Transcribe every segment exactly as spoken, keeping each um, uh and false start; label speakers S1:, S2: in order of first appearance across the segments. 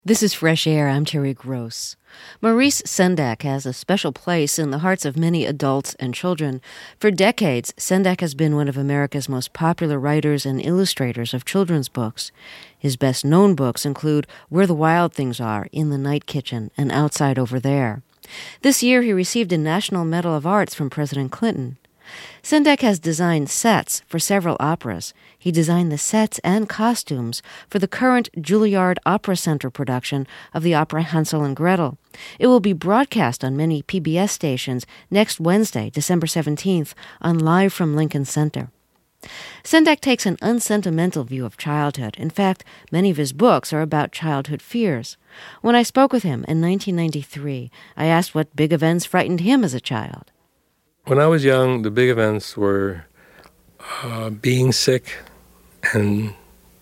S1: This is Fresh Air. I'm Terry Gross. Maurice Sendak has a special place in the hearts of many adults and children. For decades, Sendak has been one of America's most popular writers and illustrators of children's books. His best-known books include Where the Wild Things Are, In the Night Kitchen, and Outside Over There. This year, he received a National Medal of Arts from President Clinton. Sendak has designed sets for several operas. He designed the sets and costumes for the current Juilliard Opera Center production of the opera Hansel and Gretel. It will be broadcast on many P B S stations next Wednesday, December seventeenth, on Live from Lincoln Center. Sendak takes an unsentimental view of childhood. In fact, many of his books are about childhood fears. When I spoke with him in nineteen ninety-three, I asked what big events frightened him as a child.
S2: When I was young, the big events were uh, being sick and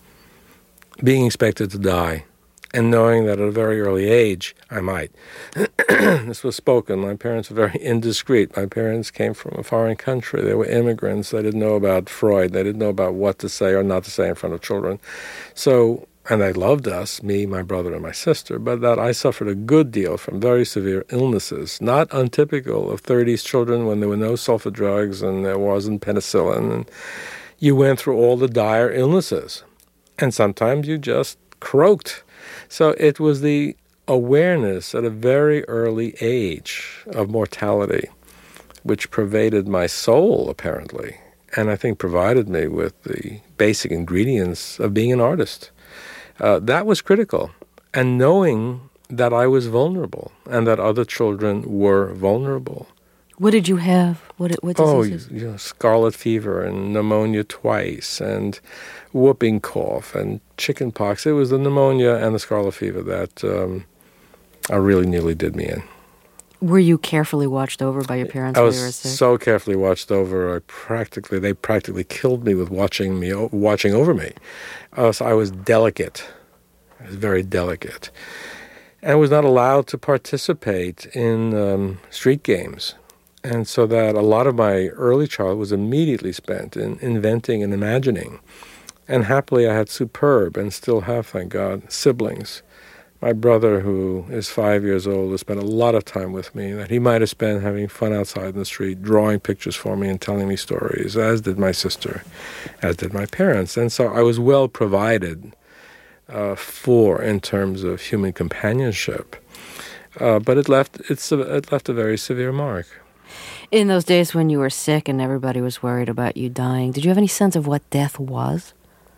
S2: being expected to die, and knowing that at a very early age I might. This was spoken. My parents were very indiscreet. My parents came from a foreign country. They were immigrants. They didn't know about Freud. They didn't know about what to say or not to say in front of children. So, and they loved us, me, my brother, and my sister, but that I suffered a good deal from very severe illnesses, not untypical of thirties children when there were no sulfa drugs and there wasn't penicillin. And you went through all the dire illnesses, and sometimes you just croaked. So it was the awareness at a very early age of mortality which pervaded my soul, apparently, and I think provided me with the basic ingredients of being an artist. Uh, that was critical, and knowing that I was vulnerable and that other children were vulnerable.
S1: What did you have? What, what diseases?
S2: Oh, you know, scarlet fever and pneumonia twice and whooping cough and chicken pox. It was the pneumonia and the scarlet fever that um, I really nearly did me in.
S1: Were you carefully watched over by your parents
S2: I
S1: while
S2: was
S1: you were sick?
S2: so carefully watched over. I practically, they practically killed me with watching me, watching over me. Uh, so I was delicate. I was very delicate, and was not allowed to participate in um, street games. And so that a lot of my early childhood was immediately spent in inventing and imagining. And happily, I had superb, and still have, thank God, siblings. My brother, who is five years old, has spent a lot of time with me that he might have spent having fun outside in the street, drawing pictures for me and telling me stories, as did my sister, as did my parents. And so I was well provided uh, for in terms of human companionship. Uh, but it left, it's a, it left a very severe mark.
S1: In those days when you were sick and everybody was worried about you dying, did you have any sense of what death was?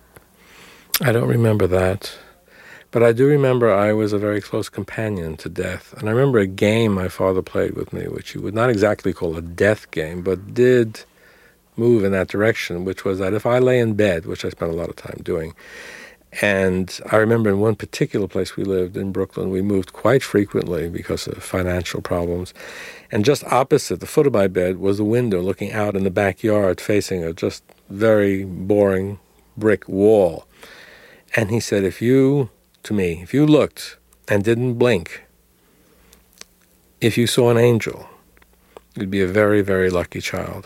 S2: I don't remember that. But I do remember I was a very close companion to death. And I remember a game my father played with me, which you would not exactly call a death game, but did move in that direction, which was that if I lay in bed, which I spent a lot of time doing, and I remember in one particular place we lived in Brooklyn, we moved quite frequently because of financial problems, and just opposite the foot of my bed was a window looking out in the backyard facing a just very boring brick wall. And he said, if you... to me, if you looked and didn't blink, if you saw an angel, you'd be a very, very lucky child.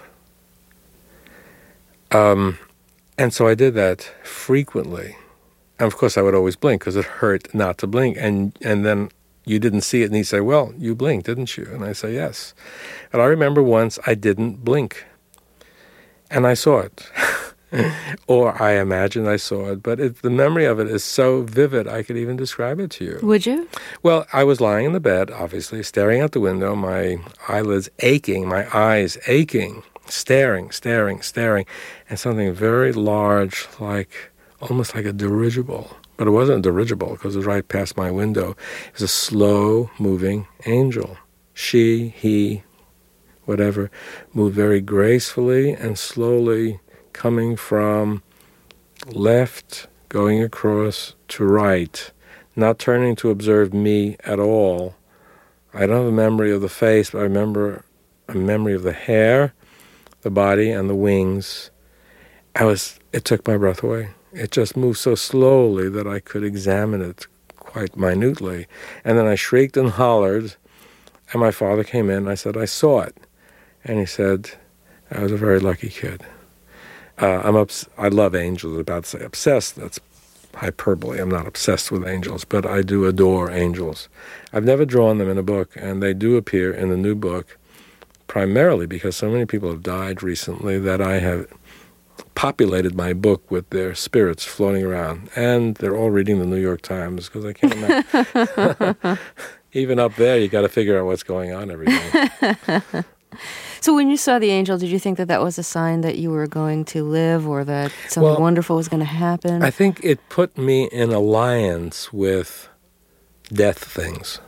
S2: Um, and so I did that frequently. And of course I would always blink because it hurt not to blink. And and then you didn't see it and he'd say, well, you blinked, didn't you? And I say, yes. And I remember once I didn't blink. And I saw it. Or I imagined I saw it, but it, the memory of it is so vivid I could even describe it to you.
S1: Would you?
S2: Well, I was lying in the bed, obviously, staring out the window, my eyelids aching, my eyes aching, staring, staring, staring, and something very large, like almost like a dirigible. But it wasn't a dirigible because it was right past my window. It was a slow-moving angel. She, he, whatever, moved very gracefully and slowly, coming from left, going across to right, not turning to observe me at all. I don't have a memory of the face, but I remember a memory of the hair, the body, and the wings. I was, it took my breath away. It just moved so slowly that I could examine it quite minutely. And then I shrieked and hollered, and my father came in. I said, I saw it. And he said, I was a very lucky kid. Uh, I'm obs- I love angels. I'm about to say obsessed. That's hyperbole. I'm not obsessed with angels, but I do adore angels. I've never drawn them in a book, and they do appear in the new book, primarily because so many people have died recently that I have populated my book with their spirits floating around. And they're all reading the New York Times, because I can't imagine. Even up there, you got to figure out what's going on every day.
S1: So when you saw the angel, did you think that that was a sign that you were going to live, or that something
S2: well,
S1: wonderful was going to happen?
S2: I think it put me in alliance with death things,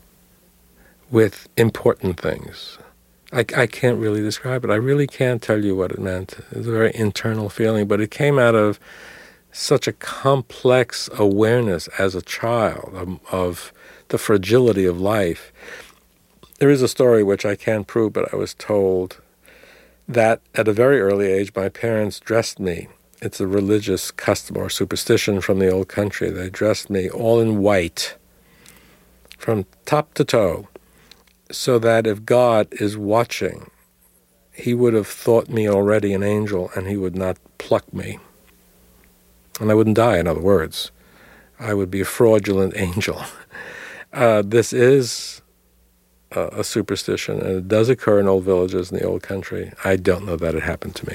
S2: with important things. I, I can't really describe it. I really can't tell you what it meant. It was a very internal feeling, but it came out of such a complex awareness as a child of, of the fragility of life. There is a story which I can't prove, but I was told that at a very early age, my parents dressed me. It's a religious custom or superstition from the old country. They dressed me all in white from top to toe, so that if God is watching, he would have thought me already an angel and he would not pluck me. And I wouldn't die, in other words. I would be a fraudulent angel. Uh, this is a, a superstition, and it does occur in old villages in the old country. I don't know that it happened to me.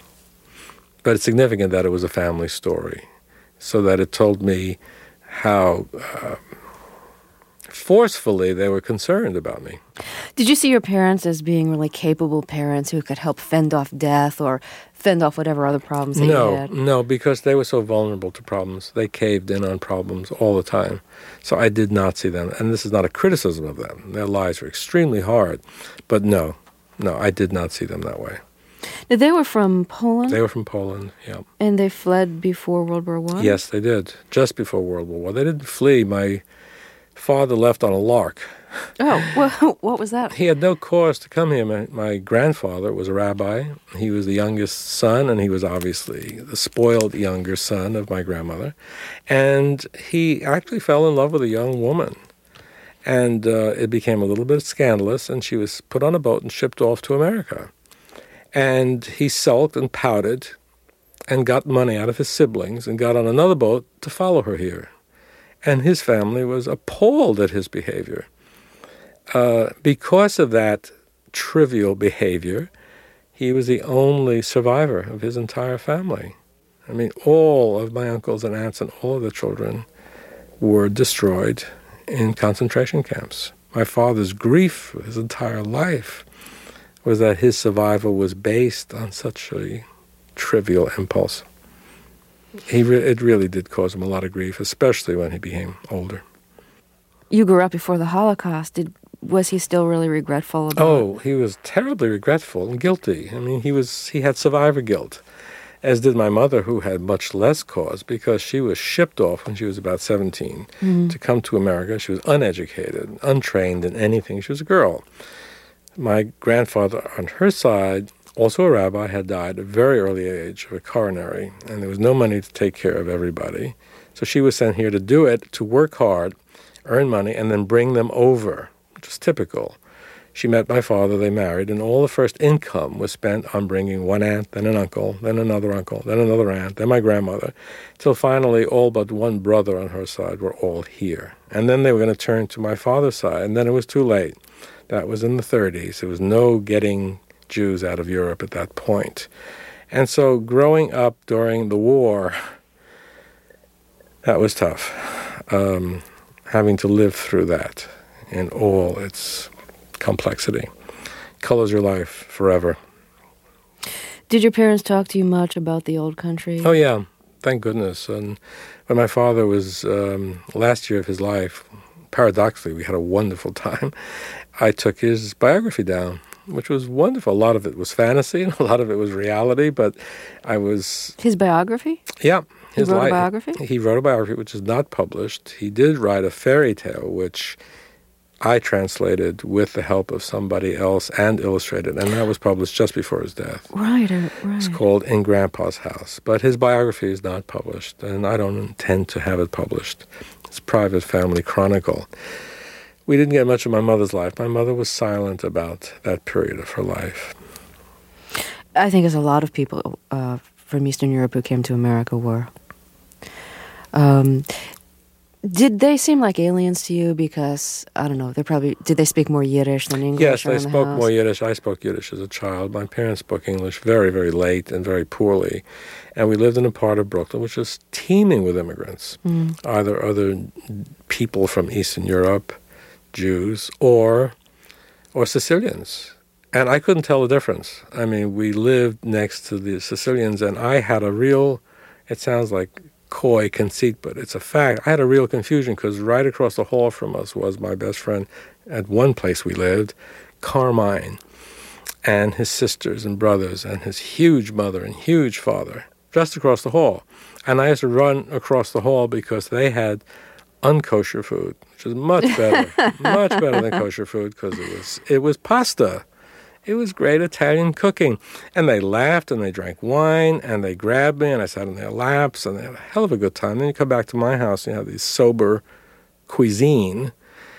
S2: But it's significant that it was a family story, so that it told me how Uh, forcefully they were concerned about me.
S1: Did you see your parents as being really capable parents who could help fend off death or fend off whatever other problems that
S2: no,
S1: you had?
S2: No, because they were so vulnerable to problems. They caved in on problems all the time. So I did not see them. And this is not a criticism of them. Their lives were extremely hard. But no, no, I did not see them that way.
S1: Now, they were from Poland?
S2: They were from Poland, yeah.
S1: And they fled before World War One?
S2: Yes, they did. Just before World War One. They didn't flee. My father left on a lark.
S1: Oh, well, what was that?
S2: He had no cause to come here. My, my grandfather was a rabbi. He was the youngest son, and he was obviously the spoiled younger son of my grandmother. And he actually fell in love with a young woman. And uh, it became a little bit scandalous, and she was put on a boat and shipped off to America. And he sulked and pouted and got money out of his siblings and got on another boat to follow her here. And his family was appalled at his behavior. Uh, because of that trivial behavior, he was the only survivor of his entire family. I mean, all of my uncles and aunts and all of the children were destroyed in concentration camps. My father's grief his entire life was that his survival was based on such a trivial impulse. He re- it really did cause him a lot of grief, especially when he became older.
S1: You grew up before the Holocaust. Did was he still really regretful about
S2: Oh,
S1: it?
S2: he was terribly regretful and guilty. I mean, he was he had survivor guilt, as did my mother, who had much less cause because she was shipped off when she was about seventeen mm-hmm. to come to America. She was uneducated, untrained in anything. She was a girl. My grandfather, on her side, also a rabbi, had died at a very early age of a coronary, and there was no money to take care of everybody. So she was sent here to do it, to work hard, earn money, and then bring them over, which was typical. She met my father, they married, and all the first income was spent on bringing one aunt, then an uncle, then another uncle, then another aunt, then my grandmother, till finally all but one brother on her side were all here. And then they were going to turn to my father's side, and then it was too late. That was in the thirties. There was no getting Jews out of Europe at that point. And so growing up during the war, that was tough. Um, having to live through that in all its complexity colors your life forever.
S1: Did your parents talk to you much about the old country?
S2: Oh, yeah. Thank goodness. And when my father was um, last year of his life, paradoxically, we had a wonderful time. I took his biography down, which was wonderful. A lot of it was fantasy, and a lot of it was reality, but I was...
S1: His biography?
S2: Yeah. His
S1: he wrote
S2: life.
S1: a biography?
S2: He wrote a biography, which is not published. He did write a fairy tale, which I translated with the help of somebody else and illustrated, and that was published just before his death.
S1: Right, uh, right.
S2: It's called In Grandpa's House. But his biography is not published, and I don't intend to have it published. It's a private family chronicle. We didn't get much of my mother's life. My mother was silent about that period of her life.
S1: I think as a lot of people uh, from Eastern Europe who came to America were. Um, did they seem like aliens to you? Because, I don't know, they probably, did they speak more Yiddish than English?
S2: Yes, they
S1: the
S2: spoke
S1: house?
S2: more Yiddish. I spoke Yiddish as a child. My parents spoke English very, very late and very poorly. And we lived in a part of Brooklyn which was teeming with immigrants, mm. either other people from Eastern Europe, Jews, or or Sicilians. And I couldn't tell the difference. I mean, we lived next to the Sicilians, and I had a real, it sounds like coy conceit, but it's a fact. I had a real confusion because right across the hall from us was my best friend at one place we lived, Carmine, and his sisters and brothers and his huge mother and huge father, just across the hall. And I used to run across the hall because they had unkosher food, which is much better, much better than kosher food because it was it was pasta. It was great Italian cooking. And they laughed and they drank wine and they grabbed me and I sat in their laps and they had a hell of a good time. Then you come back to my house and you have this sober cuisine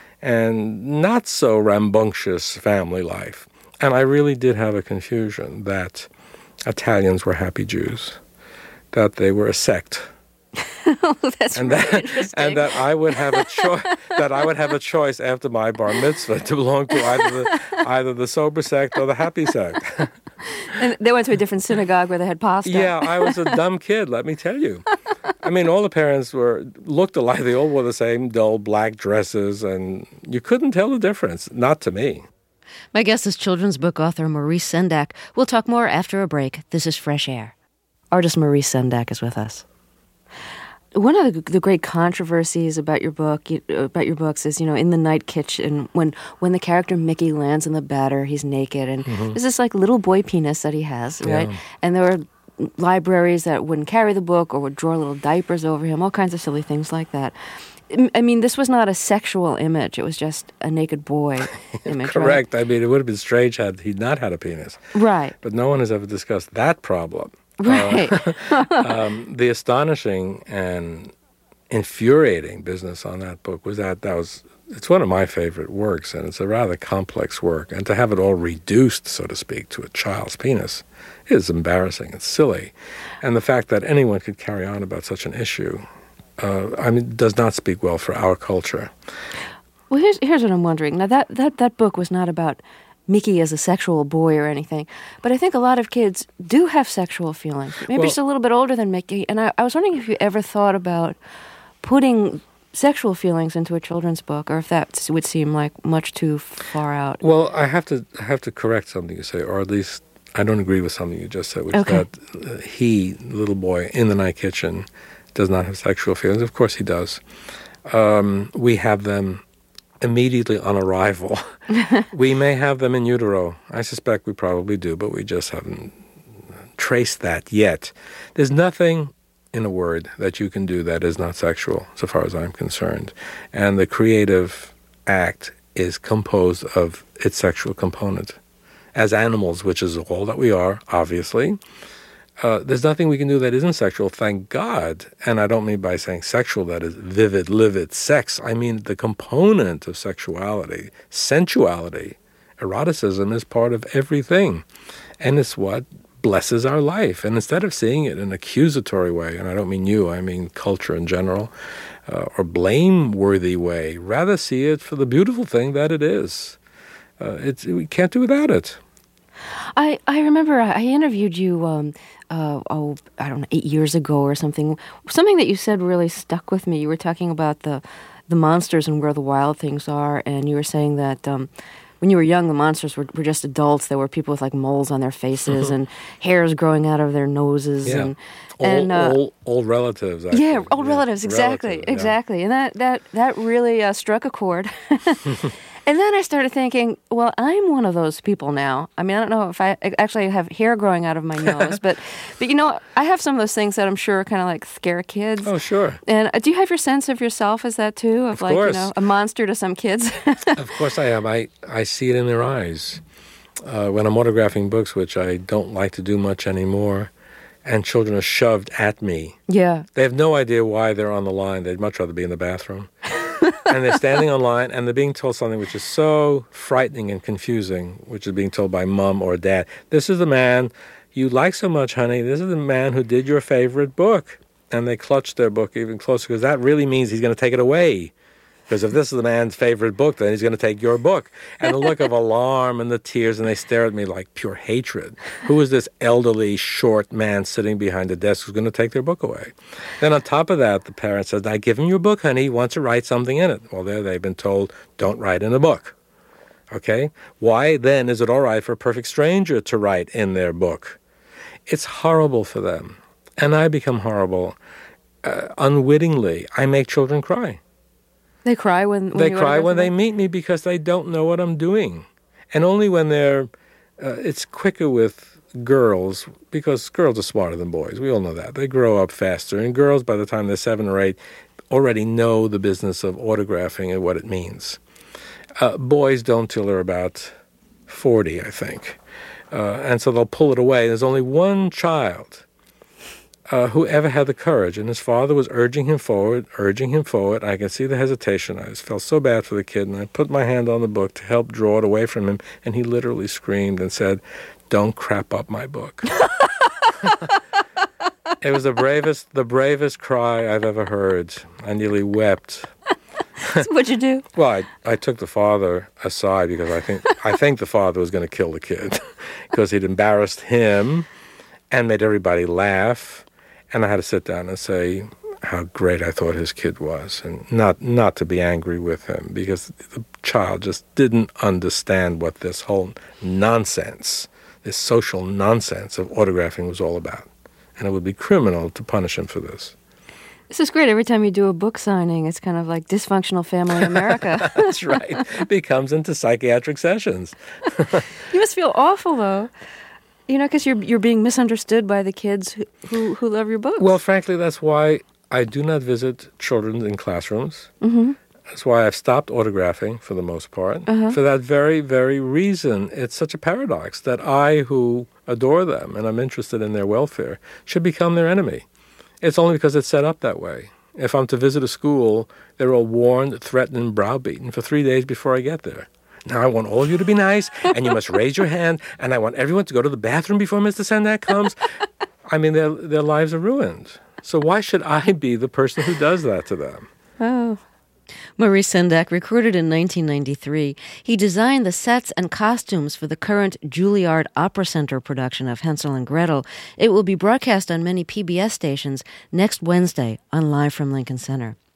S2: and not so rambunctious family life. And I really did have a confusion that Italians were happy Jews, that they were a sect.
S1: Oh, that's
S2: and
S1: really
S2: that,
S1: interesting.
S2: And that I would have a choice. That I would have a choice after my bar mitzvah to belong to either the either the sober sect or the happy sect.
S1: And they went to a different synagogue where they had pasta.
S2: Yeah, I was a dumb kid. Let me tell you. I mean, all the parents were looked alike. They all wore the same dull black dresses, and you couldn't tell the difference. Not to me.
S1: My guest is children's book author Maurice Sendak. We'll talk more after a break. This is Fresh Air. Artist Maurice Sendak is with us. One of the, the great controversies about your book, you, about your books, is, you know, in the night kitchen, when when the character Mickey lands in the batter, he's naked, and mm-hmm. there's this like little boy penis that he has, right? Yeah. And there were libraries that wouldn't carry the book or would draw little diapers over him, all kinds of silly things like that. I mean, this was not a sexual image; it was just a naked boy image.
S2: Correct.
S1: Right?
S2: I mean, it would have been strange had he not had a penis.
S1: Right.
S2: But no one has ever discussed that problem.
S1: Right.
S2: Uh, um, the astonishing and infuriating business on that book was that that was, it's one of my favorite works, and it's a rather complex work. And to have it all reduced, so to speak, to a child's penis is embarrassing. It's silly. And the fact that anyone could carry on about such an issue, uh, I mean, does not speak well for our culture.
S1: Well, here's here's what I'm wondering. Now, that, that, that book was not about Mickey as a sexual boy or anything, but I think a lot of kids do have sexual feelings. Maybe
S2: well,
S1: just a little bit older than Mickey. And I, I was wondering if you ever thought about putting sexual feelings into a children's book, or if that would seem like much too far out.
S2: Well, I have to I have to correct something you say, or at least I don't agree with something you just said, which
S1: okay.
S2: is that uh, he, the little boy in the night kitchen, does not have sexual feelings. Of course he does. Um, we have them immediately on arrival. We may have them in utero. I suspect we probably do, but we just haven't traced that yet. There's nothing, in a word, that you can do that is not sexual, so far as I'm concerned. And the creative act is composed of its sexual component. As animals, which is all that we are, obviously, Uh, there's nothing we can do that isn't sexual, thank God. And I don't mean by saying sexual, that is vivid, livid sex. I mean the component of sexuality, sensuality, eroticism is part of everything. And it's what blesses our life. And instead of seeing it in an accusatory way, and I don't mean you, I mean culture in general, uh, or blameworthy way, rather see it for the beautiful thing that it is. Uh, it's, we can't do without it.
S1: I, I remember I interviewed you, um, uh, oh, I don't know, eight years ago or something. Something that you said really stuck with me. You were talking about the, the monsters and where the wild things are, and you were saying that um, when you were young, the monsters were, were just adults. There were people with like moles on their faces mm-hmm. and hairs growing out of their noses.
S2: Yeah.
S1: And,
S2: old,
S1: and uh,
S2: old, old relatives, actually.
S1: Yeah, old
S2: yeah.
S1: relatives, exactly,
S2: Relative, yeah.
S1: exactly. And that, that, that really uh, struck a chord. And then I started thinking, well, I'm one of those people now. I mean, I don't know if I actually have hair growing out of my nose, but, but you know, I have some of those things that I'm sure kind of like scare kids.
S2: Oh, sure.
S1: And uh, do you have your sense of yourself as that too? Of,
S2: of
S1: like,
S2: course.
S1: you know, a monster to some kids?
S2: Of course I am. I, I see it in their eyes. Uh, when I'm autographing books, which I don't like to do much anymore, and children are shoved at me.
S1: Yeah.
S2: They have no idea why they're on the line. They'd much rather be in the bathroom. And they're standing on line, and they're being told something which is so frightening and confusing, which is being told by mom or dad. This is the man you like so much, honey. This is the man who did your favorite book. and they clutch their book even closer because that really means he's going to take it away. Because if this is the man's favorite book, then he's going to take your book. And the look of alarm and the tears, and they stare at me like pure hatred. Who is this elderly, short man sitting behind the desk who's going to take their book away? Then on top of that, the parent says, "Now give him your book, honey. He wants to write something in it." Well, there they've been told, don't write in a book. Okay? Why then is it all right for a perfect stranger to write in their book? It's horrible for them. And I become horrible. Uh, unwittingly, I make children cry.
S1: They cry when, when
S2: they
S1: you
S2: cry when
S1: them?
S2: they meet me because they don't know what I'm doing, and only when they're. Uh, it's quicker with girls because girls are smarter than boys. We all know that. They grow up faster, and girls, by the time they're seven or eight, already know the business of autographing and what it means. Uh, boys don't till they're about forty, I think, uh, and so they'll pull it away. There's only one child. Uh, who ever had the courage, and his father was urging him forward, urging him forward. I can see the hesitation. I just felt so bad for the kid, and I put my hand on the book to help draw it away from him, and he literally screamed and said, "Don't crap up my book." It was the bravest, the bravest cry I've ever heard. I nearly wept.
S1: So what'd you do?
S2: Well, I, I took the father aside because I think I think the father was going to kill the kid because he'd embarrassed him and made everybody laugh. And I had to sit down and say how great I thought his kid was, and not not to be angry with him, because the child just didn't understand what this whole nonsense, this social nonsense of autographing was all about. And it would be criminal to punish him for this.
S1: This is great. Every time you do a book signing, it's kind of like Dysfunctional Family America.
S2: That's right. It becomes into psychiatric sessions.
S1: You must feel awful, though. You know, because you're you're being misunderstood by the kids who, who, who love your books.
S2: Well, frankly, that's why I do not visit children in classrooms.
S1: Mm-hmm.
S2: That's why I've stopped autographing for the most part.
S1: Uh-huh.
S2: For that very, very reason. It's such a paradox that I, who adore them and I'm interested in their welfare, should become their enemy. It's only because it's set up that way. If I'm to visit a school, they're all warned, threatened, and browbeaten for three days before I get there. Now, I want all of you to be nice, and you must raise your hand, and I want everyone to go to the bathroom before Mister Sendak comes. I mean, their their lives are ruined. So why should I be the person who does that to them?
S1: Oh. Maurice Sendak recorded in nineteen ninety-three. He designed the sets and costumes for the current Juilliard Opera Center production of Hansel and Gretel. It will be broadcast on many P B S stations next Wednesday on Live from Lincoln Center.